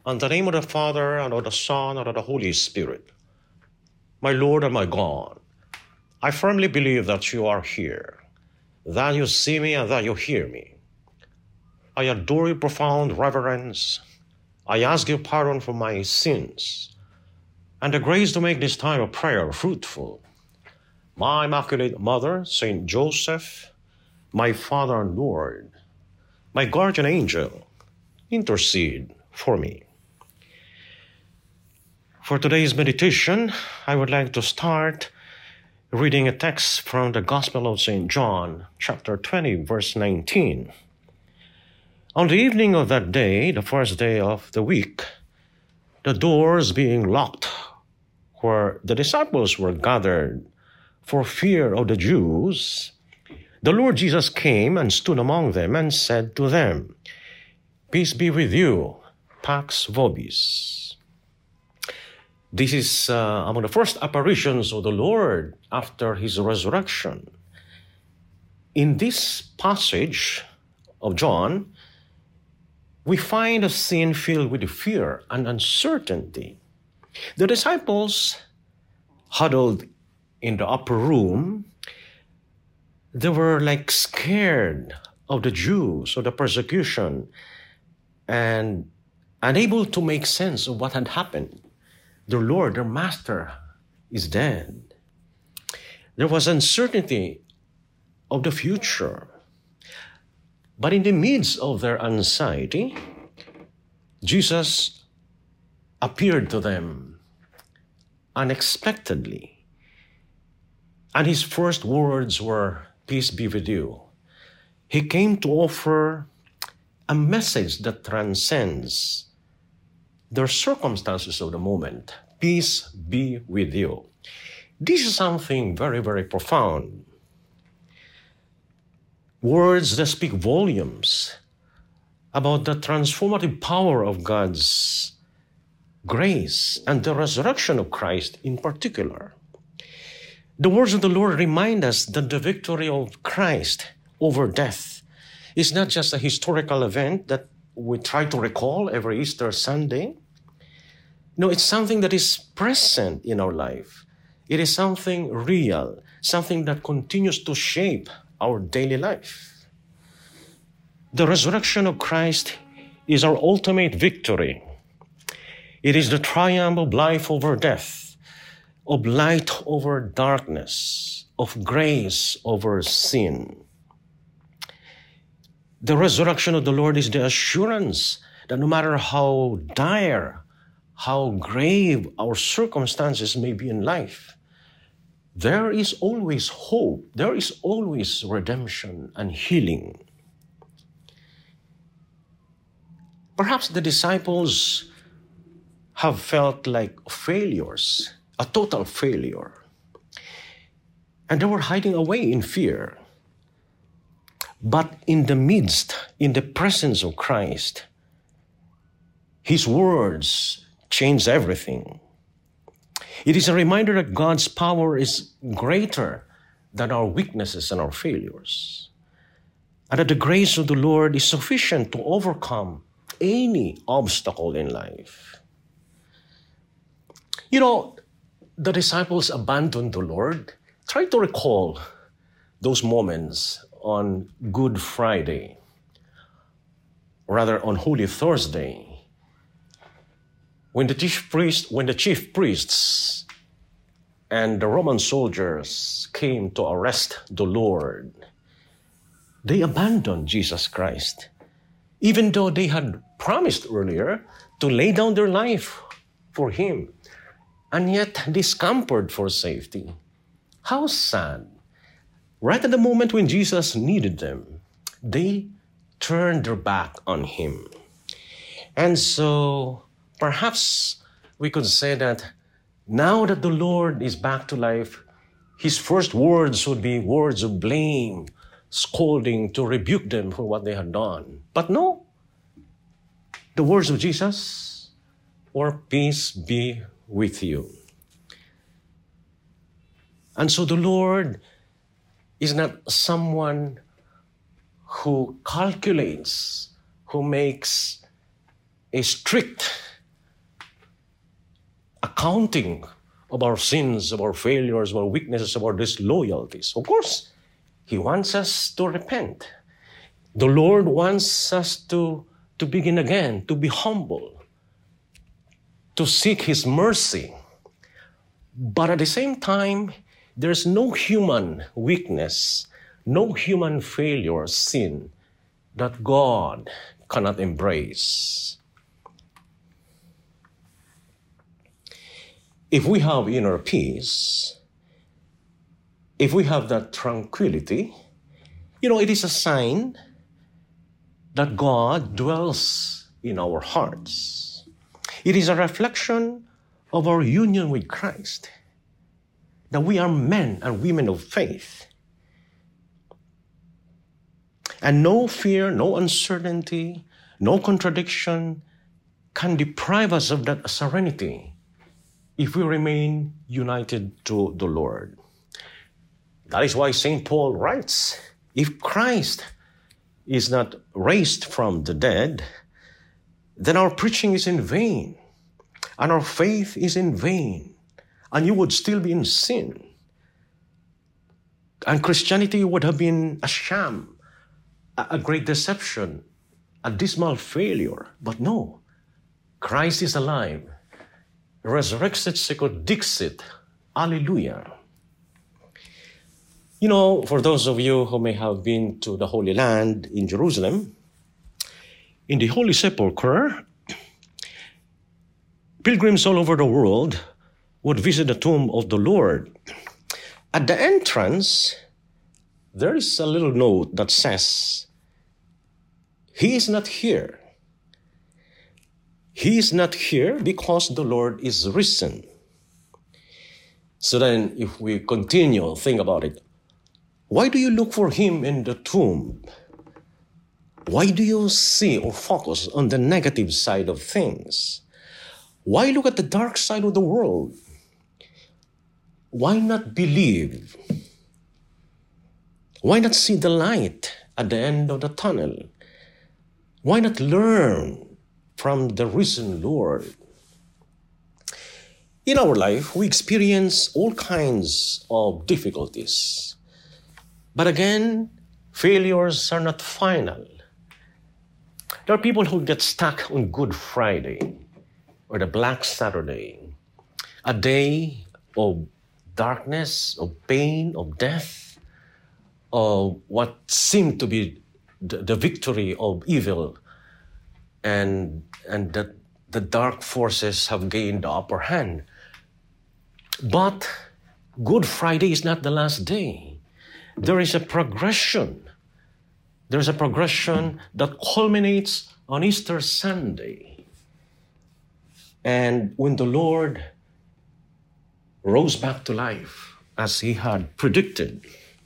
In the name of the Father, and of the Son, and of the Holy Spirit. My Lord and my God, I firmly believe that you are here, that you see me and that you hear me. I adore you, profound reverence. I ask your pardon for my sins and the grace to make this time of prayer fruitful. My Immaculate Mother, Saint Joseph, my Father and Lord, my guardian angel, intercede for me. For today's meditation, I would like to start reading a text from the Gospel of St. John, chapter 20, verse 19. On the evening of that day, the first day of the week, the doors being locked where the disciples were gathered for fear of the Jews, the Lord Jesus came and stood among them and said to them, "Peace be with you, Pax Vobis." This is among the first apparitions of the Lord after his resurrection. In this passage of John, we find a scene filled with fear and uncertainty. The disciples, huddled in the upper room, they were like scared of the Jews, of the persecution, and unable to make sense of what had happened. Their Lord, their Master, is dead. There was uncertainty of the future. But in the midst of their anxiety, Jesus appeared to them unexpectedly. And his first words were, "Peace be with you." He came to offer a message that transcends their circumstances of the moment. Peace be with you. This is something very, very profound. Words that speak volumes about the transformative power of God's grace and the resurrection of Christ in particular. The words of the Lord remind us that the victory of Christ over death is not just a historical event that we try to recall every Easter Sunday. No, it's something that is present in our life. It is something real, something that continues to shape our daily life. The resurrection of Christ is our ultimate victory. It is the triumph of life over death, of light over darkness, of grace over sin. The resurrection of the Lord is the assurance that no matter how dire, how grave our circumstances may be in life, there is always hope, there is always redemption and healing. Perhaps the disciples have felt like failures, a total failure, and they were hiding away in fear. But in the midst, in the presence of Christ, his words changed everything. It is a reminder that God's power is greater than our weaknesses and our failures, and that the grace of the Lord is sufficient to overcome any obstacle in life. You know, the disciples abandoned the Lord. Try to recall those moments on Good Friday, rather on Holy Thursday, when the chief priests and the Roman soldiers came to arrest the Lord. They abandoned Jesus Christ, even though they had promised earlier to lay down their life for him, and yet they scampered for safety. How sad. Right at the moment when Jesus needed them, they turned their back on him. And so perhaps we could say that now that the Lord is back to life, his first words would be words of blame, scolding, to rebuke them for what they had done. But no, the words of Jesus were, "Peace be with you." And so the Lord is not someone who calculates, who makes a strict accounting of our sins, of our failures, of our weaknesses, of our disloyalties. Of course, He wants us to repent. The Lord wants us to begin again, to be humble, to seek His mercy. But at the same time, there's no human weakness, no human failure, sin, that God cannot embrace. If we have inner peace, if we have that tranquility, it is a sign that God dwells in our hearts. It is a reflection of our union with Christ, that we are men and women of faith. And no fear, no uncertainty, no contradiction can deprive us of that serenity if we remain united to the Lord. That is why St. Paul writes, if Christ is not raised from the dead, then our preaching is in vain, and our faith is in vain, and you would still be in sin. And Christianity would have been a sham, a great deception, a dismal failure. But no, Christ is alive. Resurrexit secund dixit. Alleluia. For those of you who may have been to the Holy Land in Jerusalem, in the Holy Sepulchre, pilgrims all over the world would visit the tomb of the Lord. At the entrance, there is a little note that says, He is not here. He is not here because the Lord is risen. So then, if we continue, think about it. Why do you look for Him in the tomb? Why do you see or focus on the negative side of things? Why look at the dark side of the world? Why not believe? Why not see the light at the end of the tunnel? Why not learn from the risen Lord? In our life, we experience all kinds of difficulties. But again, failures are not final. There are people who get stuck on Good Friday or the Black Saturday, a day of darkness, of pain, of death, of what seemed to be the victory of evil, and that the dark forces have gained the upper hand. But Good Friday is not the last day. There is a progression. There's a progression that culminates on Easter Sunday. And when the Lord rose back to life, as He had predicted,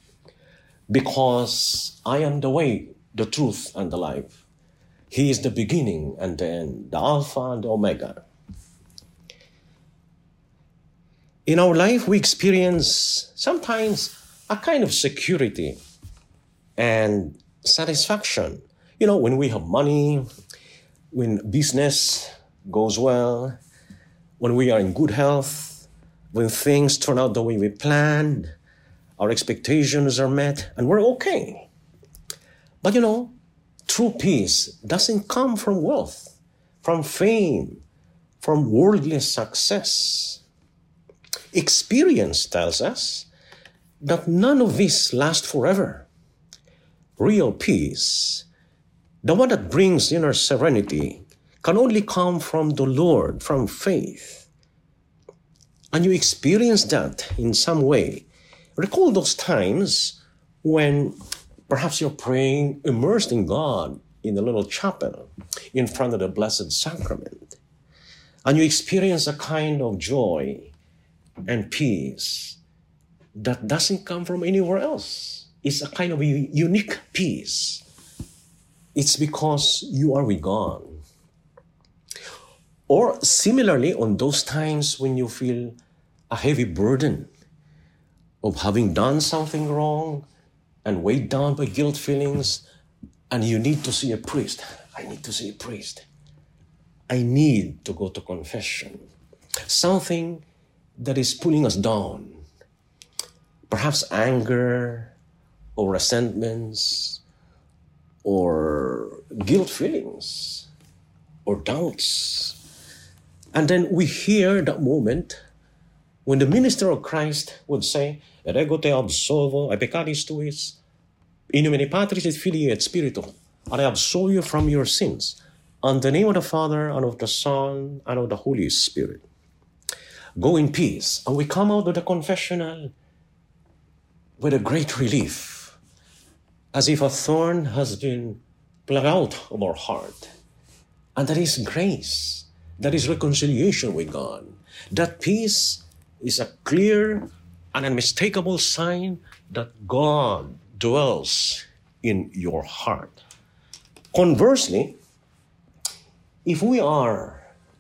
because I am the way, the truth, and the life. He is the beginning and the end, the Alpha and the Omega. In our life, we experience sometimes a kind of security and satisfaction. When we have money, when business goes well, when we are in good health, when things turn out the way we planned, our expectations are met, and we're okay. But true peace doesn't come from wealth, from fame, from worldly success. Experience tells us that none of this lasts forever. Real peace, the one that brings inner serenity, can only come from the Lord, from faith. And you experience that in some way. Recall those times when perhaps you're praying immersed in God in the little chapel in front of the Blessed Sacrament. And you experience a kind of joy and peace that doesn't come from anywhere else. It's a kind of a unique peace. It's because you are with God. Or similarly, on those times when you feel a heavy burden of having done something wrong and weighed down by guilt feelings, and you need to see a priest. I need to see a priest. I need to go to confession. something that is pulling us down. Perhaps anger or resentments or guilt feelings or doubts. And then we hear that moment when the minister of Christ would say, "Ergo te absolvo ai peccatis tuis, in nomine Patris et Filii et Spiritus, and I absolve you from your sins, in the name of the Father, and of the Son, and of the Holy Spirit. Go in peace." And we come out of the confessional with a great relief, as if a thorn has been plucked out of our heart. And that is grace. That is reconciliation with God. That peace is a clear and unmistakable sign that God dwells in your heart. Conversely, if we are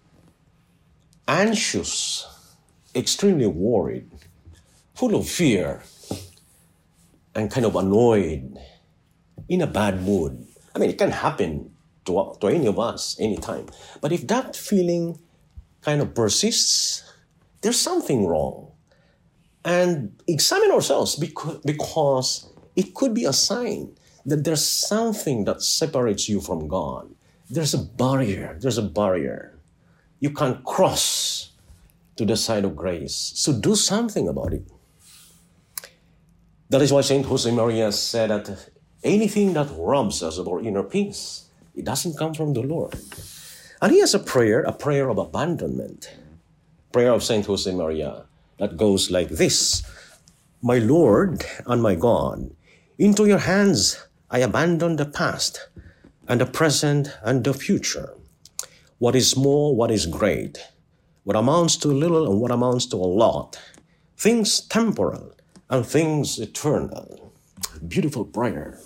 anxious, extremely worried, full of fear, and kind of annoyed, in a bad mood, I mean, it can happen to any of us anytime. But if that feeling kind of persists, there's something wrong. And examine ourselves because it could be a sign that there's something that separates you from God. There's a barrier. You can't cross to the side of grace. So do something about it. That is why St. Josemaria said that anything that robs us of our inner peace, it doesn't come from the Lord. And he has a prayer of abandonment. Prayer of St. Josemaria that goes like this: "My Lord and my God, into your hands I abandon the past and the present and the future. What is small, what is great, what amounts to little and what amounts to a lot, things temporal and things eternal." Beautiful prayer.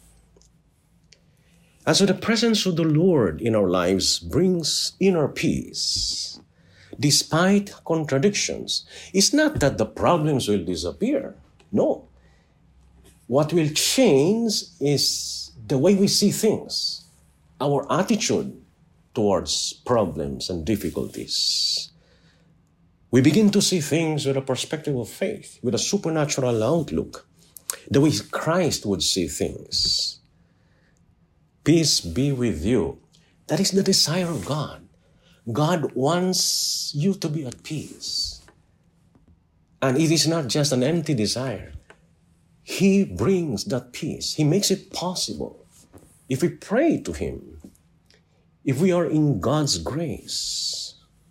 And so the presence of the Lord in our lives brings inner peace. Despite contradictions, it's not that the problems will disappear. No. What will change is the way we see things, our attitude towards problems and difficulties. We begin to see things with a perspective of faith, with a supernatural outlook, the way Christ would see things. Peace be with you. That is the desire of God. God wants you to be at peace. And it is not just an empty desire. He brings that peace. He makes it possible. If we pray to Him, if we are in God's grace.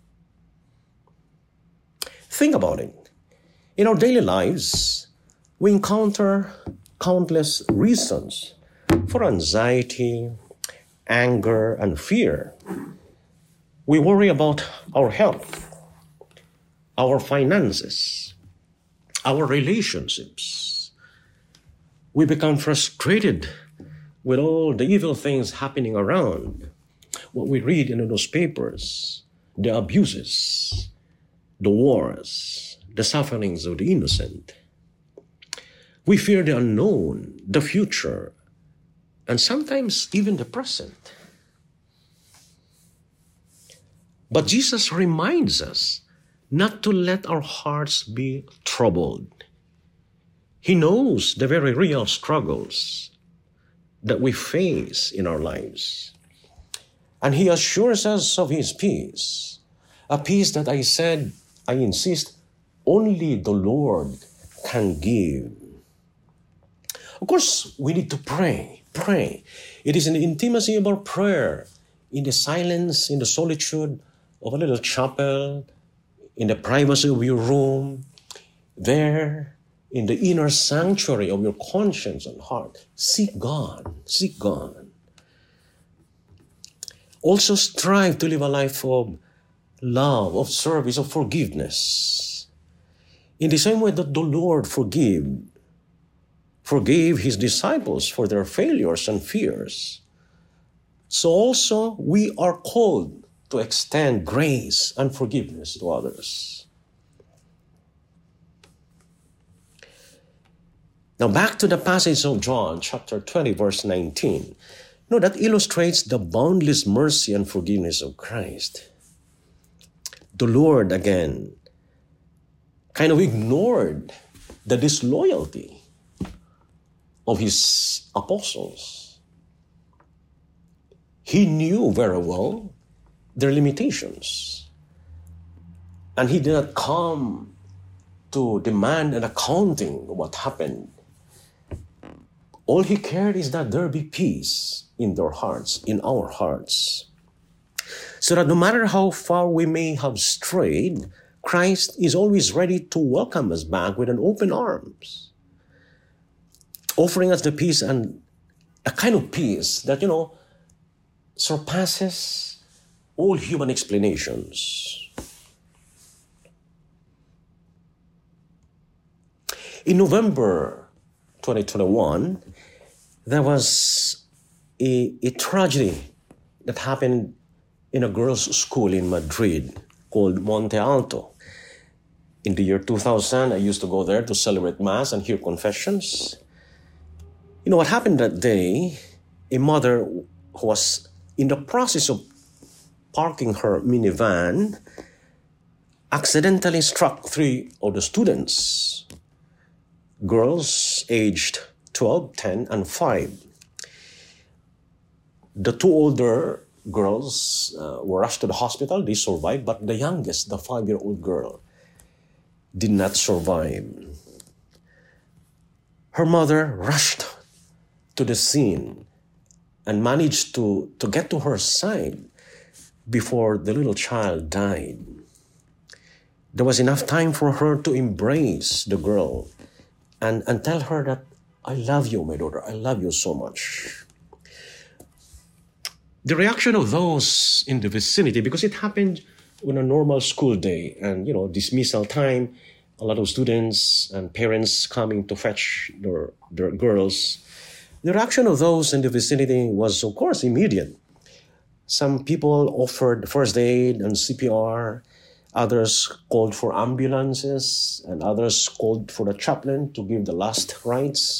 Think about it. In our daily lives, we encounter countless reasons for anxiety, anger, and fear. We worry about our health, our finances, our relationships. We become frustrated with all the evil things happening around, what we read in the newspapers, the abuses, the wars, the sufferings of the innocent. We fear the unknown, the future, and sometimes even the present. But Jesus reminds us not to let our hearts be troubled. He knows the very real struggles that we face in our lives. And He assures us of His peace, a peace that I insist, only the Lord can give. Of course, we need to pray. It is in the intimacy of our prayer, in the silence, in the solitude of a little chapel, in the privacy of your room, there, in the inner sanctuary of your conscience and heart. Seek God. Also strive to live a life of love, of service, of forgiveness. In the same way that the Lord forgave His disciples for their failures and fears, so also we are called to extend grace and forgiveness to others. Now back to the passage of John chapter 20, verse 19. That illustrates the boundless mercy and forgiveness of Christ. the Lord again kind of ignored the disloyalty of his apostles. He knew very well their limitations. And he did not come to demand an accounting of what happened. All he cared is that there be peace in their hearts, in our hearts. So that no matter how far we may have strayed, Christ is always ready to welcome us back with an open arms, offering us the peace, and a kind of peace that, surpasses all human explanations. In November 2021, there was a tragedy that happened in a girls' school in Madrid called Monte Alto. In the year 2000, I used to go there to celebrate Mass and hear confessions. What happened that day, a mother who was in the process of parking her minivan accidentally struck 3 of the students, girls aged 12, 10, and 5. The 2 older girls were rushed to the hospital. They survived, but the youngest, the 5-year-old girl, did not survive. Her mother rushed to the scene and managed to get to her side before the little child died. There was enough time for her to embrace the girl and tell her that, "I love you, my daughter. I love you so much." The reaction of those in the vicinity, because it happened on a normal school day and, dismissal time, a lot of students and parents coming to fetch their girls. The reaction of those in the vicinity was, of course, immediate. Some people offered first aid and CPR. Others called for ambulances, and others called for the chaplain to give the last rites.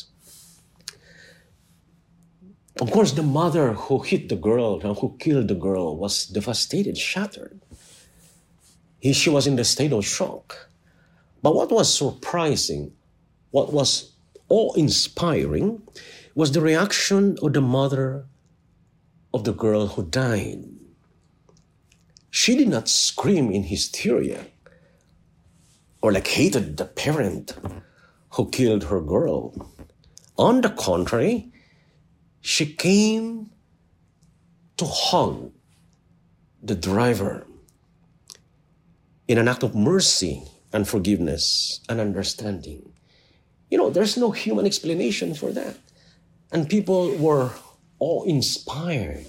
Of course, the mother who hit the girl and who killed the girl was devastated, shattered. She was in the state of shock. But what was surprising, what was awe-inspiring, was the reaction of the mother of the girl who died. She did not scream in hysteria or hated the parent who killed her girl. On the contrary, she came to hug the driver in an act of mercy and forgiveness and understanding. There's no human explanation for that. And people were awe-inspired.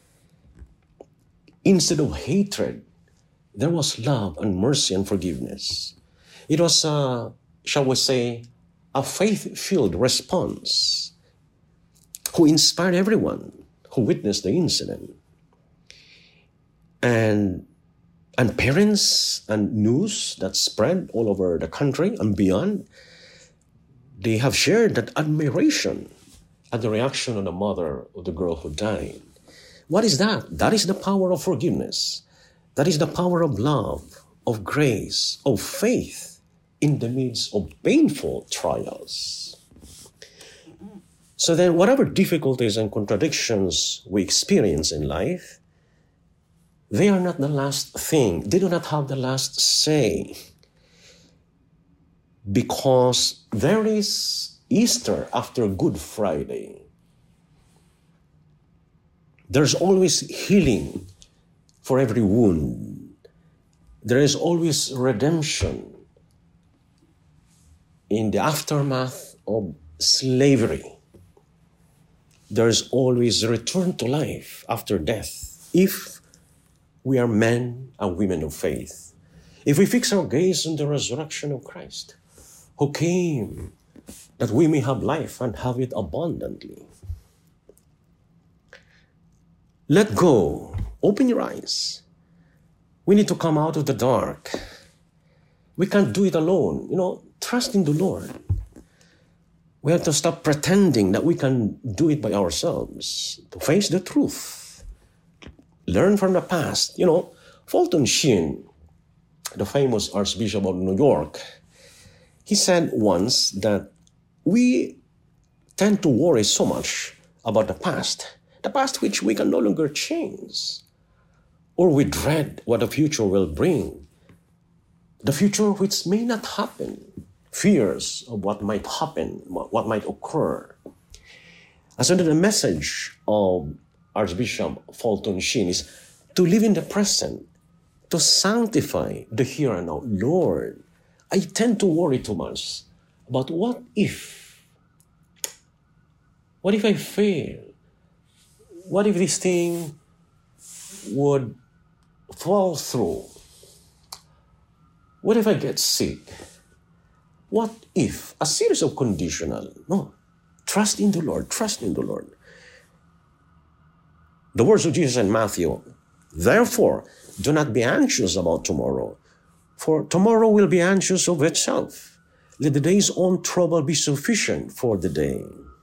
Instead of hatred, there was love and mercy and forgiveness. It was, shall we say, a faith-filled response who inspired everyone who witnessed the incident. And parents and news that spread all over the country and beyond, they have shared that admiration at the reaction of the mother of the girl who died. What is that? That is the power of forgiveness. That is the power of love, of grace, of faith in the midst of painful trials. So then, whatever difficulties and contradictions we experience in life, they are not the last thing. They do not have the last say. Because there is Easter after Good Friday. There's always healing for every wound. There is always redemption in the aftermath of slavery. There is always return to life after death if we are men and women of faith. If we fix our gaze on the resurrection of Christ, who came that we may have life and have it abundantly. Let go. Open your eyes. We need to come out of the dark. We can't do it alone. Trust in the Lord. We have to stop pretending that we can do it by ourselves. To face the truth. Learn from the past. Fulton Sheen the famous Archbishop of New York, he said once that we tend to worry so much about the past which we can no longer change, or we dread what the future will bring, the future which may not happen, fears of what might happen, what might occur. And so the message of Archbishop Fulton Sheen is to live in the present, to sanctify the here and now. Lord, I tend to worry too much about what if I fail? What if this thing would fall through? What if I get sick? What if? A series of conditional. No. Trust in the Lord. Trust in the Lord. The words of Jesus in Matthew, therefore, do not be anxious about tomorrow, for tomorrow will be anxious of itself. Let the day's own trouble be sufficient for the day.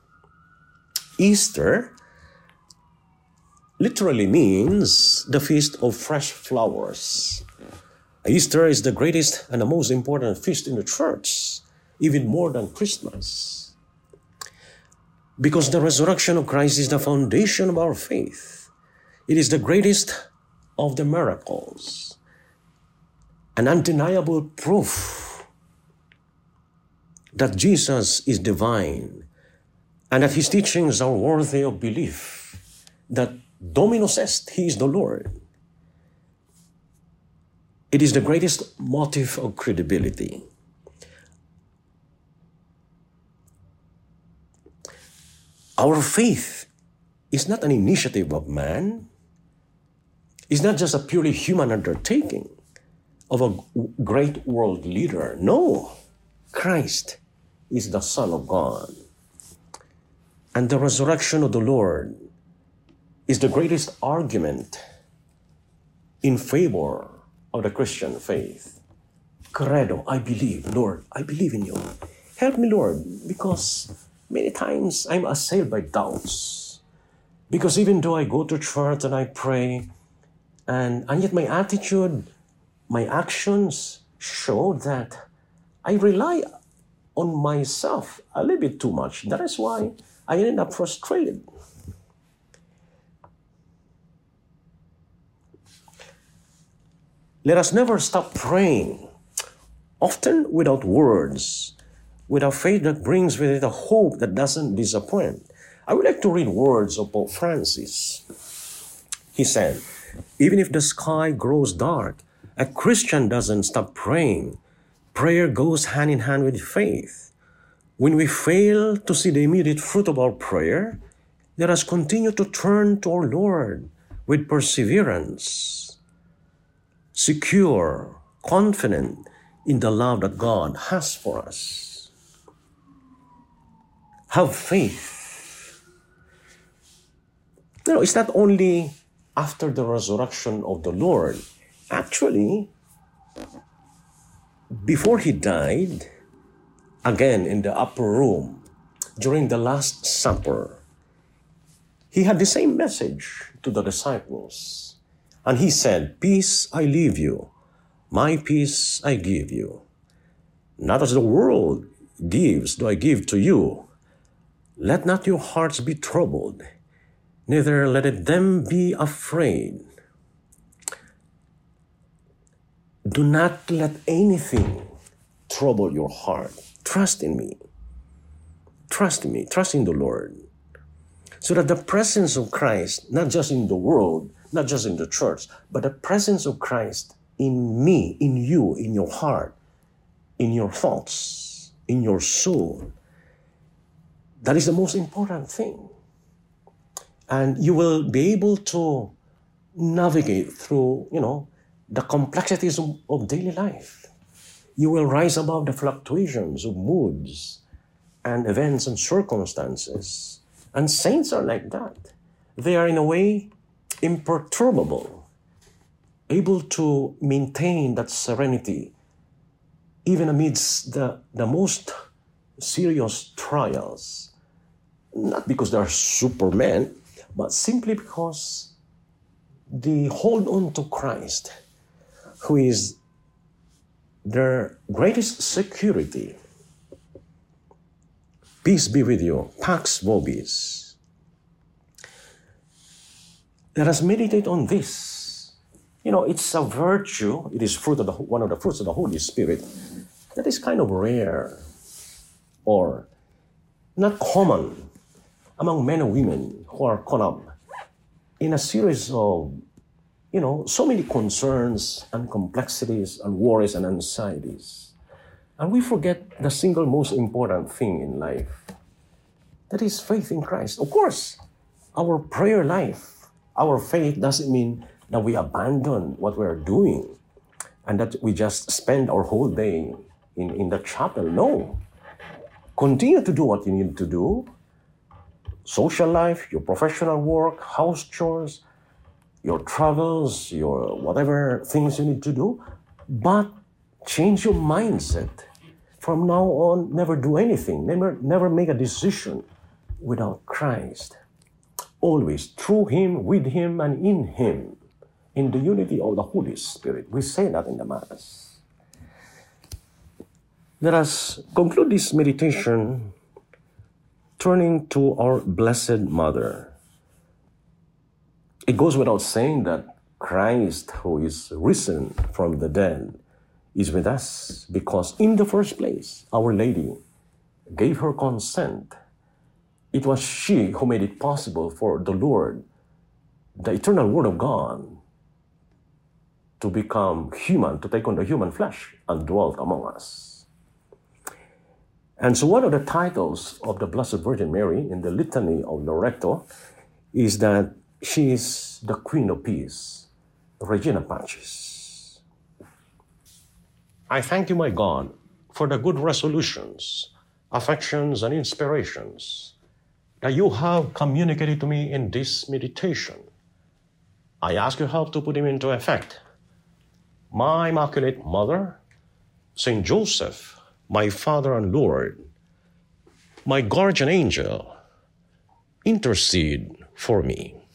Easter literally means the feast of fresh flowers. Easter is the greatest and the most important feast in the church, even more than Christmas. Because the resurrection of Christ is the foundation of our faith. It is the greatest of the miracles, an undeniable proof that Jesus is divine and that his teachings are worthy of belief, that Dominus est, he is the Lord. It is the greatest motive of credibility. Our faith is not an initiative of man. It's not just a purely human undertaking of a great world leader. No, Christ is the Son of God. And the resurrection of the Lord is the greatest argument in favor of the Christian faith. Credo, I believe. Lord, I believe in you. Help me, Lord, because many times I'm assailed by doubts. Because even though I go to church and I pray, and yet my attitude, my actions show that I rely on myself a little bit too much. That is why I end up frustrated. Let us never stop praying, often without words, with a faith that brings with it a hope that doesn't disappoint. I would like to read words of Pope Francis. He said, even if the sky grows dark, a Christian doesn't stop praying. Prayer goes hand in hand with faith. When we fail to see the immediate fruit of our prayer, let us continue to turn to our Lord with perseverance, secure, confident in the love that God has for us. Have faith. It's not only after the resurrection of the Lord. Actually, before he died, again in the upper room, during the Last Supper, he had the same message to the disciples. And he said, peace I leave you, my peace I give you. Not as the world gives do I give to you. Let not your hearts be troubled, neither let it them be afraid. Do not let anything trouble your heart. Trust in me. Trust in me. Trust in the Lord. So that the presence of Christ, not just in the world, not just in the church, but the presence of Christ in me, in you, in your heart, in your thoughts, in your soul, that is the most important thing. And you will be able to navigate through, the complexities of daily life. You will rise above the fluctuations of moods and events and circumstances. And saints are like that. They are in a way imperturbable, able to maintain that serenity even amidst the most serious trials. Not because they are supermen, but simply because they hold on to Christ, who is their greatest security. Peace be with you, Pax Vobis. Let us meditate on this. It's a virtue. It is one of the fruits of the Holy Spirit that is kind of rare or not common among men and women who are caught up in a series of, so many concerns and complexities and worries and anxieties. And we forget the single most important thing in life. That is faith in Christ. Of course, our prayer life, our faith doesn't mean that we abandon what we're doing and that we just spend our whole day in the chapel. No. Continue to do what you need to do. Social life, your professional work, house chores, your travels, your whatever things you need to do. But change your mindset. From now on, never do anything. Never make a decision without Christ. Always through Him, with Him, and in Him. In the unity of the Holy Spirit. We say that in the Mass. Let us conclude this meditation turning to our Blessed Mother. It goes without saying that Christ, who is risen from the dead, is with us because in the first place, Our Lady gave her consent. It was she who made it possible for the Lord, the eternal Word of God, to become human, to take on the human flesh and dwelt among us. And so one of the titles of the Blessed Virgin Mary in the Litany of Loreto is that she is the Queen of Peace, Regina Pacis. I thank you, my God, for the good resolutions, affections, and inspirations that you have communicated to me in this meditation. I ask your help to put them into effect. My Immaculate Mother, Saint Joseph, my Father and Lord, my guardian angel, intercede for me.